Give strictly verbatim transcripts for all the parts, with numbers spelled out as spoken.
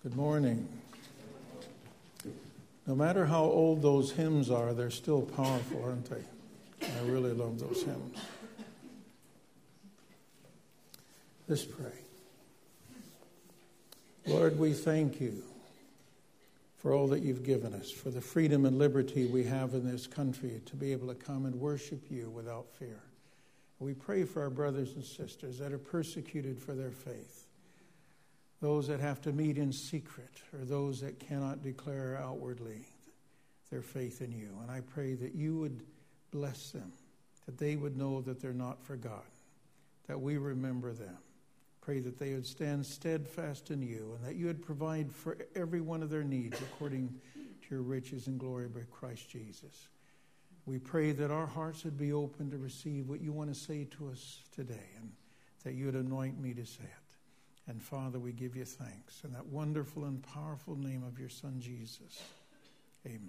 Good morning. No matter how old those hymns are, they're still powerful, aren't they? I really love those hymns. Let's pray. Lord, we thank you for all that you've given us, for the freedom and liberty we have in this country to be able to come and worship you without fear. We pray for our brothers and sisters that are persecuted for their faith, those that have to meet in secret, or those that cannot declare outwardly their faith in you. And I pray that you would bless them, that they would know that they're not forgotten, that we remember them. Pray that they would stand steadfast in you, and that you would provide for every one of their needs according to your riches and glory by Christ Jesus. We pray that our hearts would be open to receive what you want to say to us today, and that you would anoint me to say it. And Father, we give you thanks in that wonderful and powerful name of your Son, Jesus. Amen.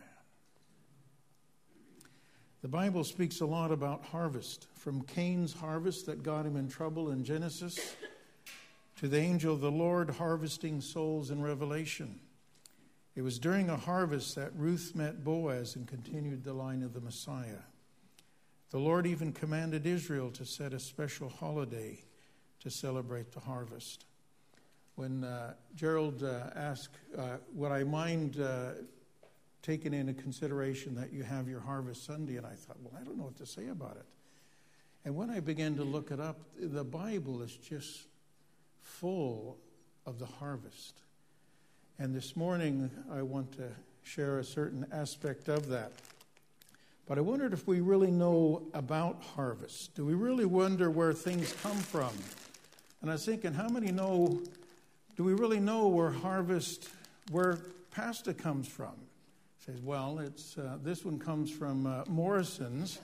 The Bible speaks a lot about harvest, from Cain's harvest that got him in trouble in Genesis to the angel of the Lord harvesting souls in Revelation. It was during a harvest that Ruth met Boaz and continued the line of the Messiah. The Lord even commanded Israel to set a special holiday to celebrate the harvest. When uh, Gerald uh, asked, uh, would I mind uh, taking into consideration that you have your Harvest Sunday? And I thought, well, I don't know what to say about it. And when I began to look it up, the Bible is just full of the harvest. And this morning, I want to share a certain aspect of that. But I wondered if we really know about harvest. Do we really wonder where things come from? And I was thinking, how many know... Do we really know where harvest, where pasta comes from? He says, well, it's uh, this one comes from uh, Morrison's.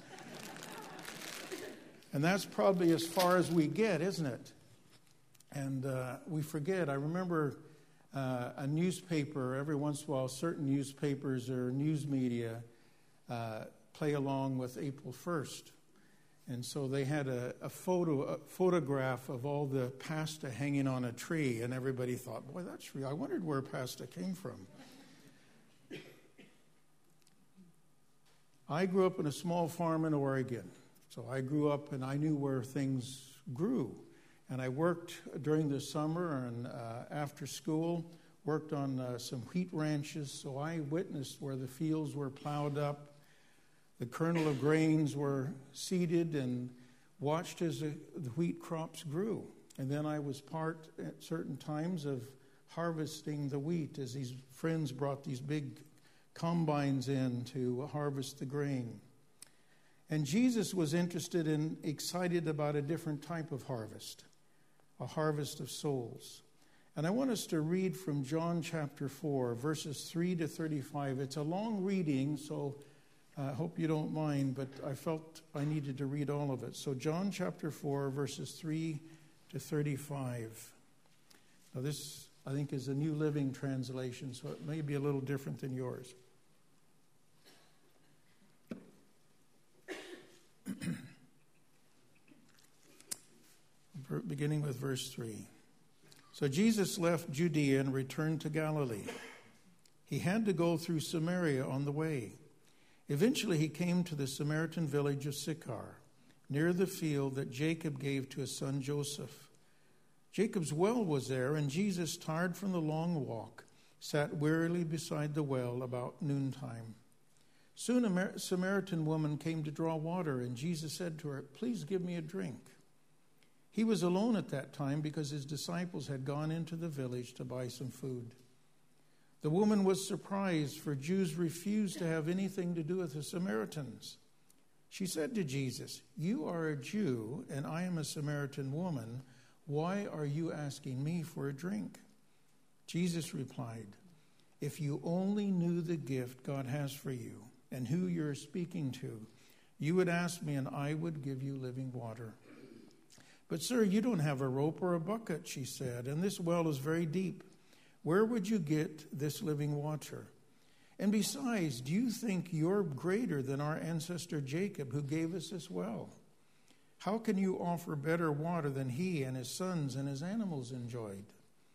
And that's probably as far as we get, isn't it? And uh, we forget. I remember uh, a newspaper, every once in a while, certain newspapers or news media uh, play along with April first. And so they had a, a photo, a photograph of all the pasta hanging on a tree, and everybody thought, boy, that's real. I wondered where pasta came from. I grew up in a small farm in Oregon. So I grew up and I knew where things grew. And I worked during the summer and uh, after school, worked on uh, some wheat ranches. So I witnessed where the fields were plowed up. The kernel of grains were seeded, and watched as the, the wheat crops grew. And then I was part at certain times of harvesting the wheat as these friends brought these big combines in to harvest the grain. And Jesus was interested and excited about a different type of harvest, a harvest of souls. And I want us to read from John chapter four, verses three to thirty-five. It's a long reading, so I uh, hope you don't mind, but I felt I needed to read all of it. So John chapter four, verses three to thirty-five. Now this, I think, is a New Living Translation, so it may be a little different than yours. Beginning with verse three. So Jesus left Judea and returned to Galilee. He had to go through Samaria on the way. Eventually he came to the Samaritan village of Sychar, near the field that Jacob gave to his son Joseph. Jacob's well was there, and Jesus, tired from the long walk, sat wearily beside the well about noontime. Soon a Samaritan woman came to draw water, and Jesus said to her, "Please give me a drink." He was alone at that time because his disciples had gone into the village to buy some food. The woman was surprised, for Jews refused to have anything to do with the Samaritans. She said to Jesus, "You are a Jew, and I am a Samaritan woman. Why are you asking me for a drink?" Jesus replied, "If you only knew the gift God has for you and who you're speaking to, you would ask me, and I would give you living water." "But sir, you don't have a rope or a bucket," she said, "and this well is very deep. Where would you get this living water? And besides, do you think you're greater than our ancestor Jacob, who gave us this well? How can you offer better water than he and his sons and his animals enjoyed?"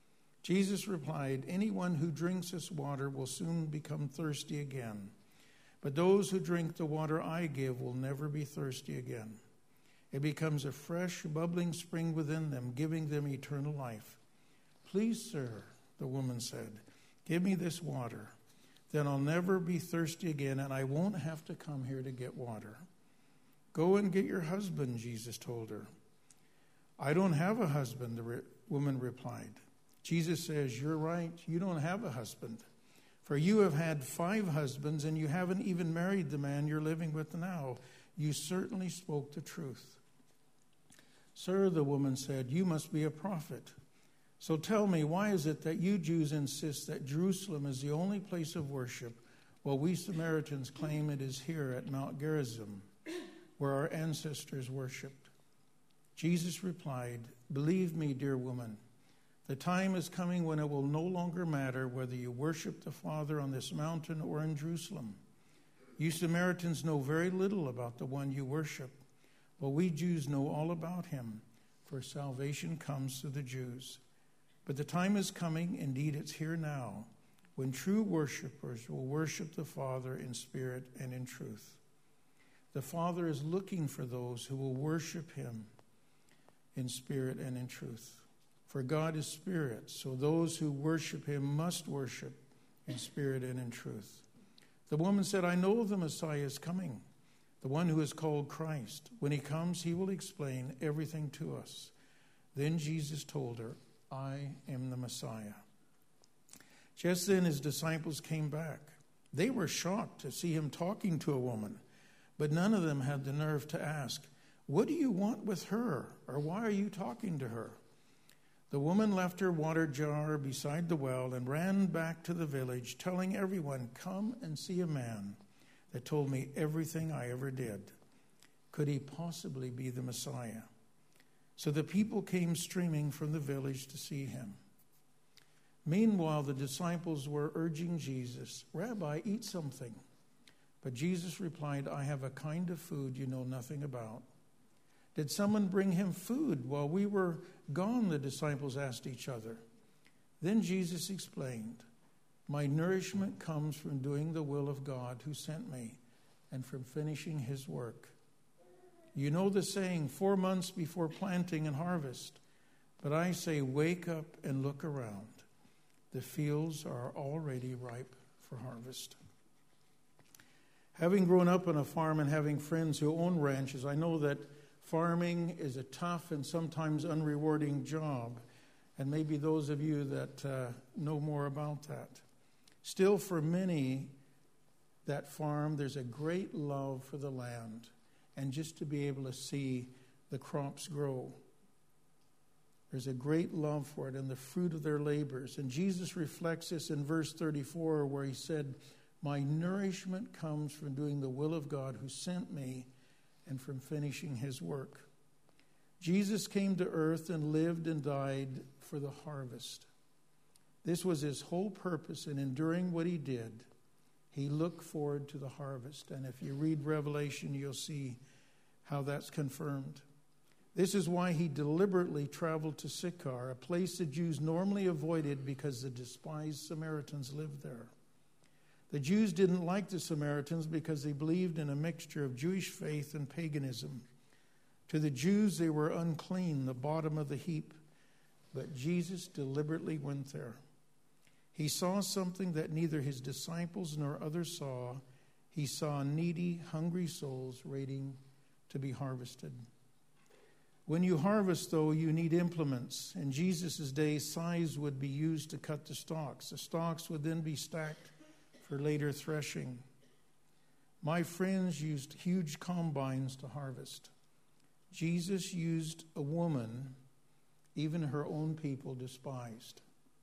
Jesus replied, "Anyone who drinks this water will soon become thirsty again. But those who drink the water I give will never be thirsty again. It becomes a fresh, bubbling spring within them, giving them eternal life." "Please, sir," the woman said, "give me this water. Then I'll never be thirsty again, and I won't have to come here to get water." "Go and get your husband," Jesus told her. "I don't have a husband," the re- woman replied. Jesus says, "You're right, you don't have a husband. For you have had five husbands, and you haven't even married the man you're living with now. You certainly spoke the truth." "Sir," the woman said, "you must be a prophet. So tell me, why is it that you Jews insist that Jerusalem is the only place of worship, while we Samaritans claim it is here at Mount Gerizim, where our ancestors worshipped?" Jesus replied, "Believe me, dear woman, the time is coming when it will no longer matter whether you worship the Father on this mountain or in Jerusalem. You Samaritans know very little about the one you worship, while we Jews know all about him, for salvation comes through the Jews. But the time is coming, indeed it's here now, when true worshipers will worship the Father in spirit and in truth. The Father is looking for those who will worship him in spirit and in truth. For God is spirit, so those who worship him must worship in spirit and in truth." The woman said, "I know the Messiah is coming, the one who is called Christ. When he comes, he will explain everything to us." Then Jesus told her, "I am the Messiah." Just then his disciples came back. They were shocked to see him talking to a woman, but none of them had the nerve to ask, "What do you want with her?" or "Why are you talking to her?" The woman left her water jar beside the well and ran back to the village, telling everyone, "Come and see a man that told me everything I ever did. Could he possibly be the Messiah?" So the people came streaming from the village to see him. Meanwhile, the disciples were urging Jesus, "Rabbi, eat something." But Jesus replied, "I have a kind of food you know nothing about." "Did someone bring him food while we were gone?" the disciples asked each other. Then Jesus explained, "My nourishment comes from doing the will of God who sent me and from finishing his work. You know the saying, four months before planting and harvest. But I say, wake up and look around. The fields are already ripe for harvest." Having grown up on a farm and having friends who own ranches, I know that farming is a tough and sometimes unrewarding job, and maybe those of you that uh, know more about that. Still, for many that farm, there's a great love for the land and just to be able to see the crops grow. There's a great love for it and the fruit of their labors. And Jesus reflects this in verse thirty-four, where he said, "My nourishment comes from doing the will of God who sent me and from finishing his work." Jesus came to earth and lived and died for the harvest. This was his whole purpose, and in doing what he did, he looked forward to the harvest. And if you read Revelation, you'll see how that's confirmed. This is why he deliberately traveled to Sychar, a place the Jews normally avoided because the despised Samaritans lived there. The Jews didn't like the Samaritans because they believed in a mixture of Jewish faith and paganism. To the Jews, they were unclean, the bottom of the heap. But Jesus deliberately went there. He saw something that neither his disciples nor others saw. He saw needy, hungry souls waiting to be harvested. When you harvest, though, you need implements. In Jesus' day, scythes would be used to cut the stalks. The stalks would then be stacked for later threshing. My friends used huge combines to harvest. Jesus used a woman even her own people despised.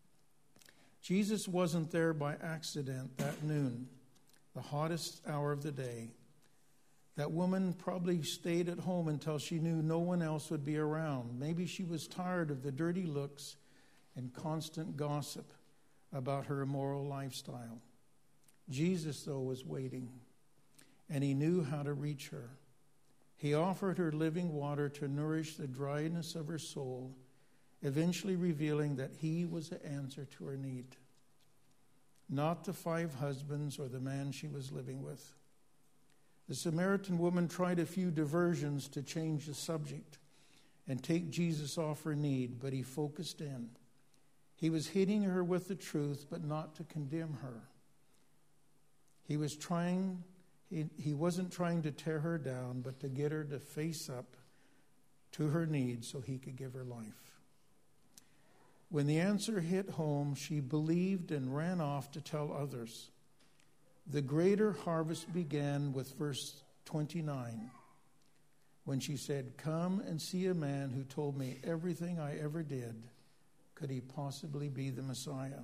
Jesus wasn't there by accident that noon, the hottest hour of the day. That woman probably stayed at home until she knew no one else would be around. Maybe she was tired of the dirty looks and constant gossip about her immoral lifestyle. Jesus, though, was waiting, and he knew how to reach her. He offered her living water to nourish the dryness of her soul. eventually revealing that he was the answer to her need, not the five husbands or the man she was living with. The Samaritan woman tried a few diversions to change the subject and take Jesus off her need, but he focused in. He was hitting her with the truth, but not to condemn her. He was trying, he, he wasn't trying to tear her down, but to get her to face up to her needs so he could give her life. When the answer hit home, she believed and ran off to tell others. The greater harvest began with verse twenty-nine, when she said, "Come and see a man who told me everything I ever did. Could he possibly be the Messiah?"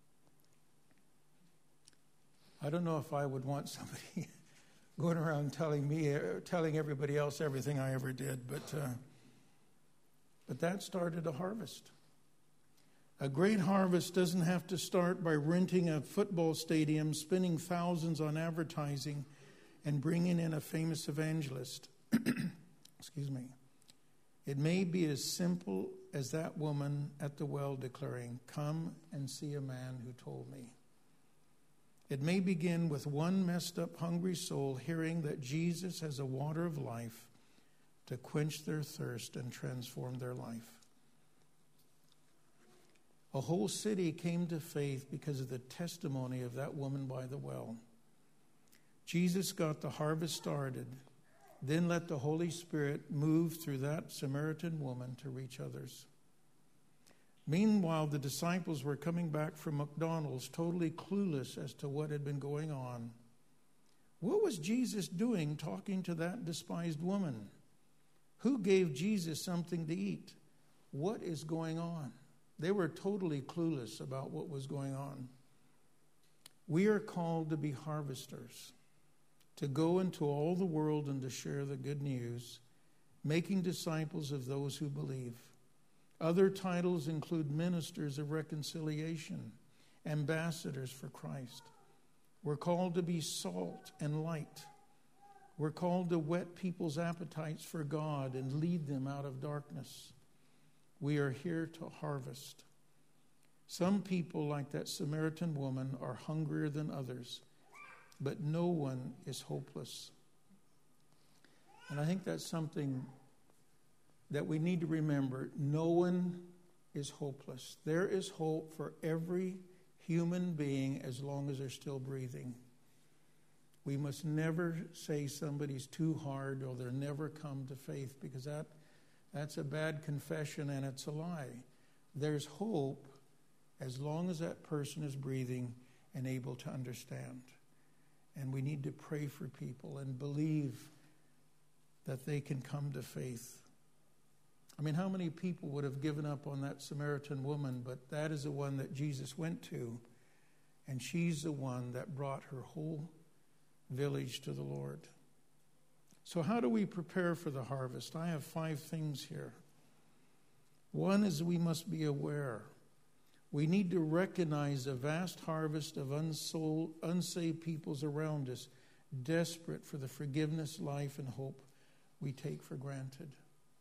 I don't know if I would want somebody going around telling me, telling everybody else everything I ever did, but uh, but that started a harvest. A great harvest doesn't have to start by renting a football stadium, spending thousands on advertising, and bringing in a famous evangelist. Excuse me. It may be as simple as that woman at the well declaring, "Come and see a man who told me." It may begin with one messed up, hungry soul hearing that Jesus has a water of life to quench their thirst and transform their life. A whole city came to faith because of the testimony of that woman by the well. Jesus got the harvest started, then let the Holy Spirit move through that Samaritan woman to reach others. Meanwhile, the disciples were coming back from McDonald's, totally clueless as to what had been going on. What was Jesus doing talking to that despised woman? Who gave Jesus something to eat? What is going on? They were totally clueless about what was going on. We are called to be harvesters, to go into all the world and to share the good news, making disciples of those who believe. Other titles include ministers of reconciliation, ambassadors for Christ. We're called to be salt and light. We're called to whet people's appetites for God and lead them out of darkness. We are here to harvest. Some people, like that Samaritan woman, are hungrier than others, but no one is hopeless. And I think that's something that we need to remember. No one is hopeless. There is hope for every human being as long as they're still breathing. We must never say somebody's too hard or they'll never come to faith, because that That's a bad confession and it's a lie. There's hope as long as that person is breathing and able to understand. And we need to pray for people and believe that they can come to faith. I mean, how many people would have given up on that Samaritan woman? But that is the one that Jesus went to, and she's the one that brought her whole village to the Lord. So how do we prepare for the harvest? I have five things here. One is we must be aware. We need to recognize the vast harvest of unsold, unsaved peoples around us, desperate for the forgiveness, life, and hope we take for granted.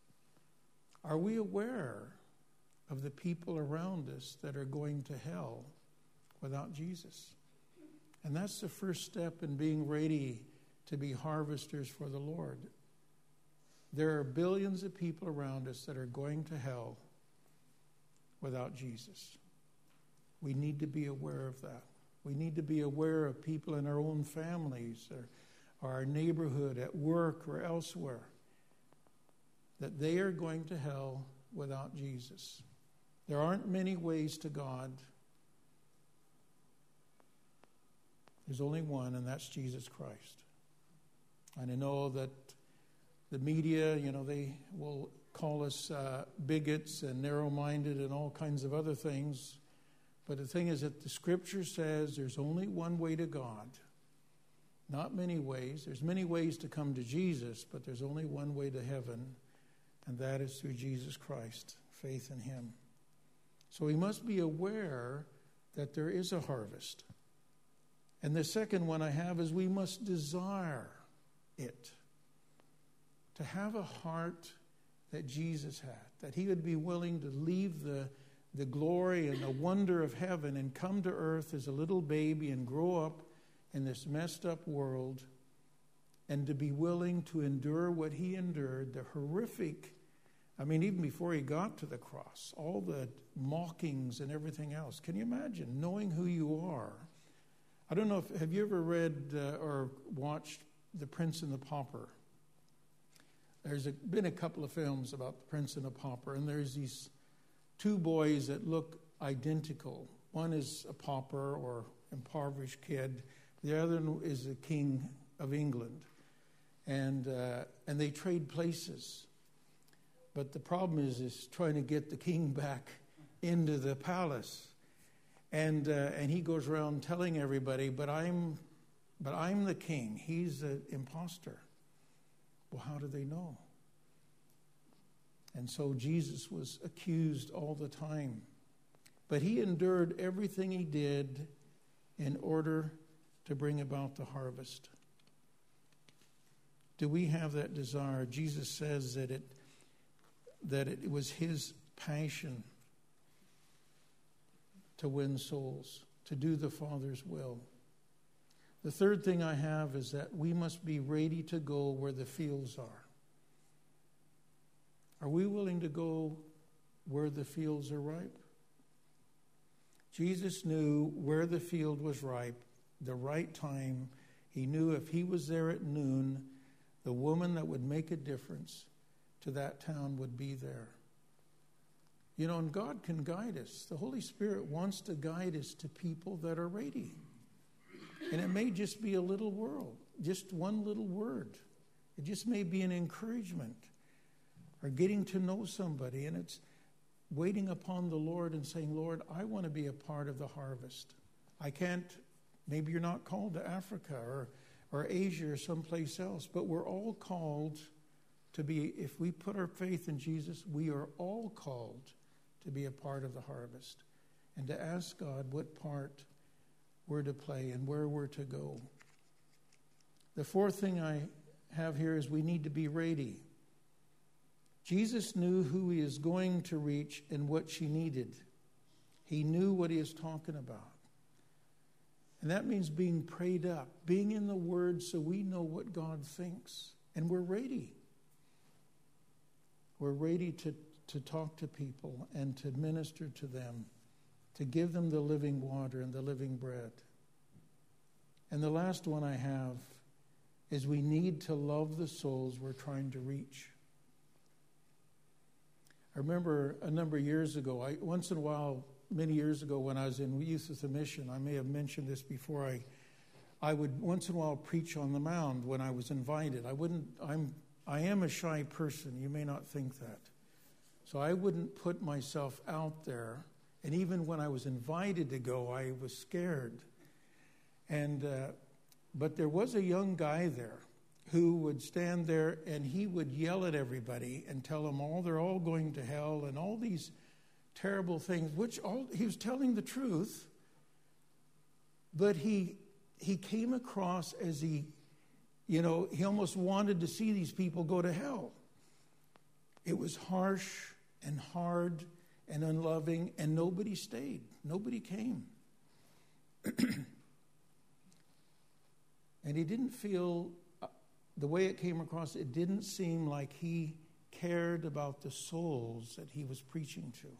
Are we aware of the people around us that are going to hell without Jesus? And that's the first step in being ready to be harvesters for the Lord. There are billions of people around us that are going to hell without Jesus. We need to be aware of that. We need to be aware of people in our own families or, or our neighborhood, at work or elsewhere, that they are going to hell without Jesus. There aren't many ways to God. There's only one, and that's Jesus Christ. And I know that the media, you know, they will call us uh, bigots and narrow-minded and all kinds of other things. But the thing is that the Scripture says there's only one way to God. Not many ways. There's many ways to come to Jesus, but there's only one way to heaven, and that is through Jesus Christ, faith in Him. So we must be aware that there is a harvest. And the second one I have is we must desire it. To have a heart that Jesus had, that he would be willing to leave the, the glory and the wonder of heaven and come to earth as a little baby and grow up in this messed up world, and to be willing to endure what he endured, the horrific, I mean, even before he got to the cross, all the mockings and everything else. Can you imagine knowing who you are? I don't know if, have you ever read uh, or watched The Prince and the Pauper? There's a, been a couple of films about The Prince and the Pauper, and there's these two boys that look identical. One is a pauper or impoverished kid. The other is the king of England. And uh, and they trade places. But the problem is, is trying to get the king back into the palace. And uh, and he goes around telling everybody, but I'm but I'm the king. He's the imposter. Well, how do they know? And so Jesus was accused all the time. But he endured everything he did in order to bring about the harvest. Do we have that desire? Jesus says that it that it was his passion to win souls, to do the Father's will. The third thing I have is that we must be ready to go where the fields are. Are we willing to go where the fields are ripe? Jesus knew where the field was ripe, the right time. He knew if he was there at noon, the woman that would make a difference to that town would be there. You know, and God can guide us. The Holy Spirit wants to guide us to people that are ready. And it may just be a little word, just one little word. It just may be an encouragement or getting to know somebody. And it's waiting upon the Lord and saying, Lord, I want to be a part of the harvest. I can't, maybe you're not called to Africa or, or Asia or someplace else, but we're all called to be, if we put our faith in Jesus, we are all called to be a part of the harvest and to ask God what part we're to play and where we're to go. The fourth thing I have here is we need to be ready. Jesus knew who he is going to reach and what she needed. He knew what he is talking about. And that means being prayed up, being in the Word so we know what God thinks. And we're ready. We're ready to, to talk to people and to minister to them, to give them the living water and the living bread. And the last one I have is we need to love the souls we're trying to reach. I remember a number of years ago, I, once in a while, many years ago when I was in Youth with a Mission, I may have mentioned this before, I I would once in a while preach on the mound when I was invited. I wouldn't, I'm, I am a shy person, you may not think that. So I wouldn't put myself out there, and even when I was invited to go, I was scared. And uh, but there was a young guy there who would stand there and he would yell at everybody and tell them all they're all going to hell and all these terrible things, which all he was telling the truth, but he he came across as he, you know, he almost wanted to see these people go to hell. It was harsh and hard and unloving, and nobody stayed. Nobody came. And he didn't feel, uh, the way it came across, it didn't seem like he cared about the souls that he was preaching to.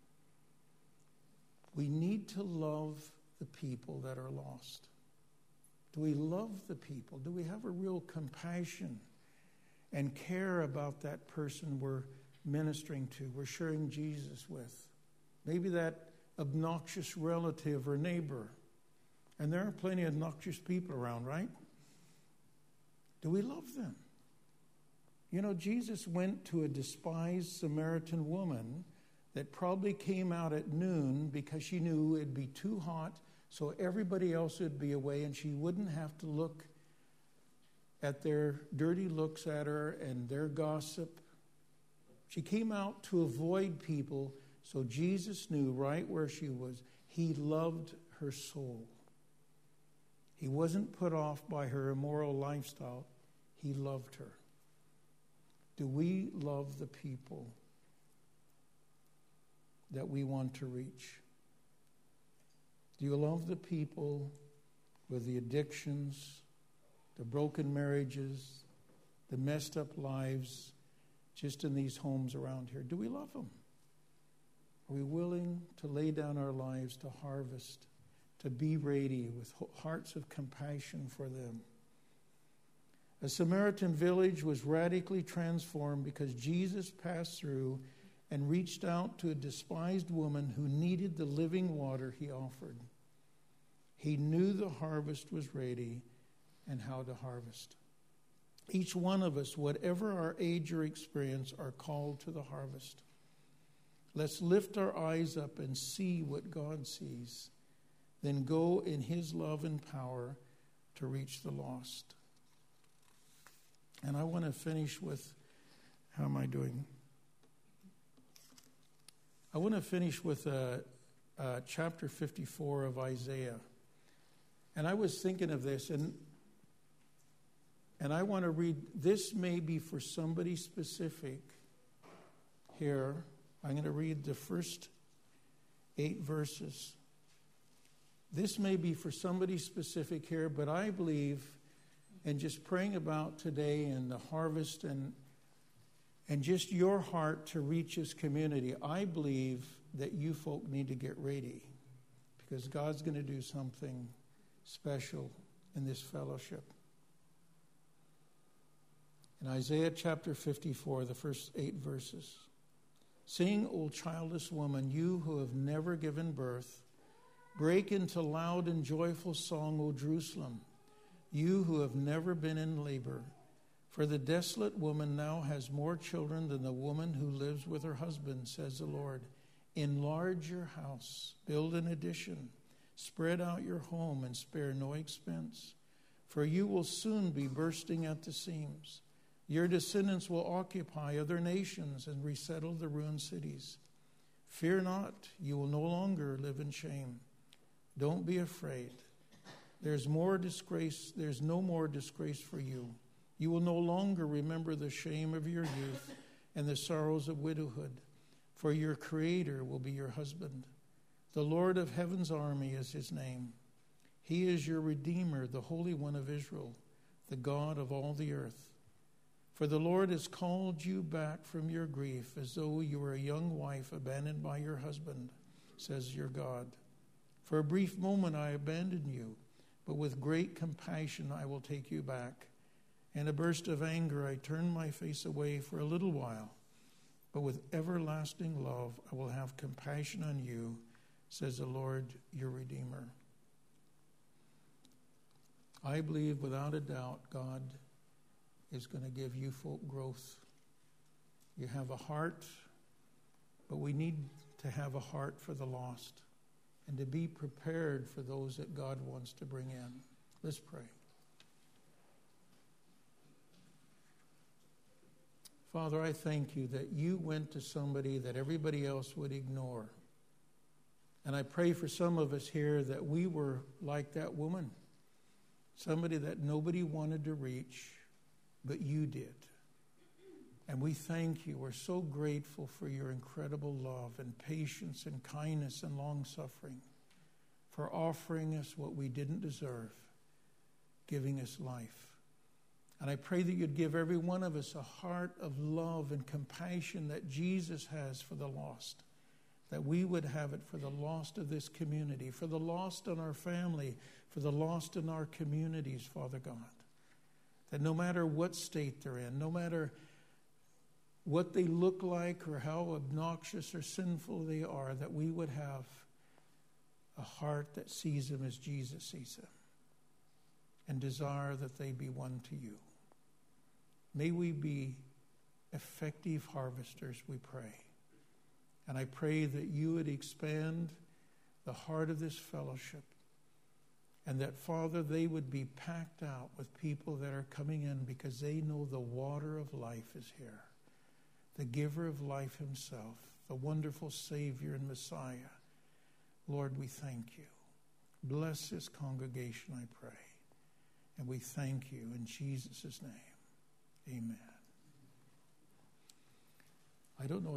We need to love the people that are lost. Do we love the people? Do we have a real compassion and care about that person we're ministering to, we're sharing Jesus with? Maybe that obnoxious relative or neighbor. And there are plenty of obnoxious people around, right? Do we love them? You know, Jesus went to a despised Samaritan woman that probably came out at noon because she knew it'd be too hot, so everybody else would be away and she wouldn't have to look at their dirty looks at her and their gossip. She came out to avoid people, so Jesus knew right where she was. He loved her soul. He wasn't put off by her immoral lifestyle. He loved her. Do we love the people that we want to reach? Do you love the people with the addictions, the broken marriages, the messed up lives just in these homes around here? Do we love them? Are we willing to lay down our lives to harvest, to be ready with hearts of compassion for them? A Samaritan village was radically transformed because Jesus passed through and reached out to a despised woman who needed the living water he offered. He knew the harvest was ready and how to harvest. Each one of us, whatever our age or experience, are called to the harvest. Let's lift our eyes up and see what God sees, then go in his love and power to reach the lost. And I want to finish with, how am I doing? I want to finish with uh, uh, chapter fifty-four of Isaiah. And I was thinking of this, and and I want to read, this may be for somebody specific here. I'm going to read the first eight verses. This may be for somebody specific here, but I believe, and just praying about today and the harvest and and just your heart to reach this community, I believe that you folk need to get ready because God's going to do something special in this fellowship. In Isaiah chapter fifty-four, the first eight verses. Sing, O childless woman, you who have never given birth, break into loud and joyful song, O Jerusalem, you who have never been in labor. For the desolate woman now has more children than the woman who lives with her husband, says the Lord. Enlarge your house, build an addition, spread out your home, and spare no expense. For you will soon be bursting at the seams. Your descendants will occupy other nations and resettle the ruined cities. Fear not, you will no longer live in shame. Don't be afraid. There's more disgrace, there's no more disgrace for you. You will no longer remember the shame of your youth and the sorrows of widowhood, for your Creator will be your husband. The Lord of heaven's army is his name. He is your Redeemer, the Holy One of Israel, the God of all the earth. For the Lord has called you back from your grief as though you were a young wife abandoned by your husband, says your God. For a brief moment I abandoned you, but with great compassion I will take you back. In a burst of anger I turned my face away for a little while, but with everlasting love I will have compassion on you, says the Lord your Redeemer. I believe without a doubt God is going to give you folk growth. You have a heart, but we need to have a heart for the lost and to be prepared for those that God wants to bring in. Let's pray. Father, I thank you that you went to somebody that everybody else would ignore. And I pray for some of us here that we were like that woman, somebody that nobody wanted to reach, but you did. And we thank you. We're so grateful for your incredible love and patience and kindness and long-suffering, for offering us what we didn't deserve, giving us life. And I pray that you'd give every one of us a heart of love and compassion that Jesus has for the lost, that we would have it for the lost of this community, for the lost in our family, for the lost in our communities, Father God. That no matter what state they're in, no matter what they look like or how obnoxious or sinful they are, that we would have a heart that sees them as Jesus sees them and desire that they be one to you. May we be effective harvesters, we pray. And I pray that you would expand the heart of this fellowship and that, Father, they would be packed out with people that are coming in because they know the water of life is here. The giver of life himself, the wonderful Savior and Messiah. Lord, we thank you. Bless this congregation, I pray. And we thank you in Jesus' name. Amen. I don't know